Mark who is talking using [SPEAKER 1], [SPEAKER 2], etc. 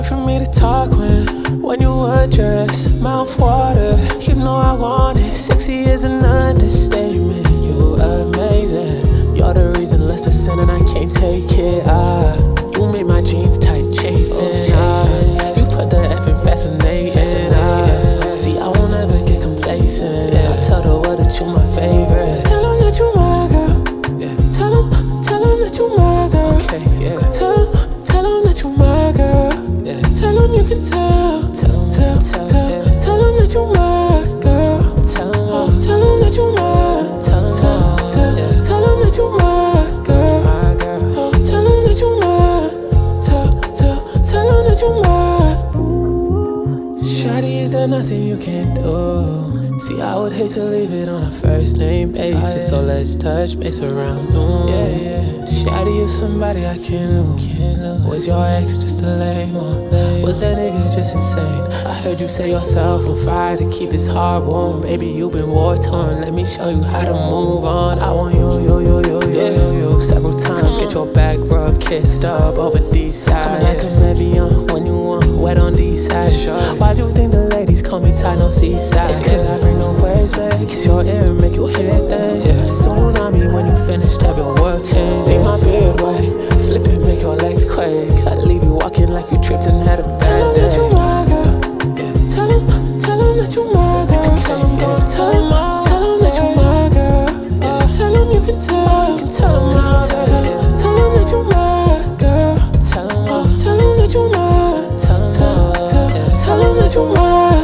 [SPEAKER 1] hard for me to talk when you address mouth water. You know I want it. Sexy is an understatement. You amazing. You're the reason lust a sin and I can't take it. You made my jeans tight, chafing. You put the F in fascinating. See, I won't ever get complacent. I tell the world that you my favorite. Tell them that you my girl. Tell them that you my girl. Tell them that you my girl. Tell them you can tell. Tell them that you my girl. Tell them that you my. Tell them that you my girl. Tell them that you my. Tell them that you my. Shawty, is there nothing you can't do? See, I would hate to leave it on a first name basis, so let's touch base around noon. Shawty, you somebody I can't lose. Was your ex just a lame one? Was that nigga just insane? I heard you say yourself on fire to keep his heart warm. Baby, you been war torn. Let me show you how to move on. I want you several times. Get your back rubbed, kissed up over these sides. Like a Mebion when you want wet on these sides. Why do you think the ladies call me tight on seaside? It's cause I bring no waves back. Kiss your ear and make you hear things. Tsunami when you finished, have your world change. Leave my beard white, flip it, make your legs quake. I leave you walking like you tripped and had a bad day. Tell them that you my girl. Tell them that you my girl. Tell them that you my girl. Tell them you can tell. Tell them that you my girl. Tell them that you my. Tell them that you my.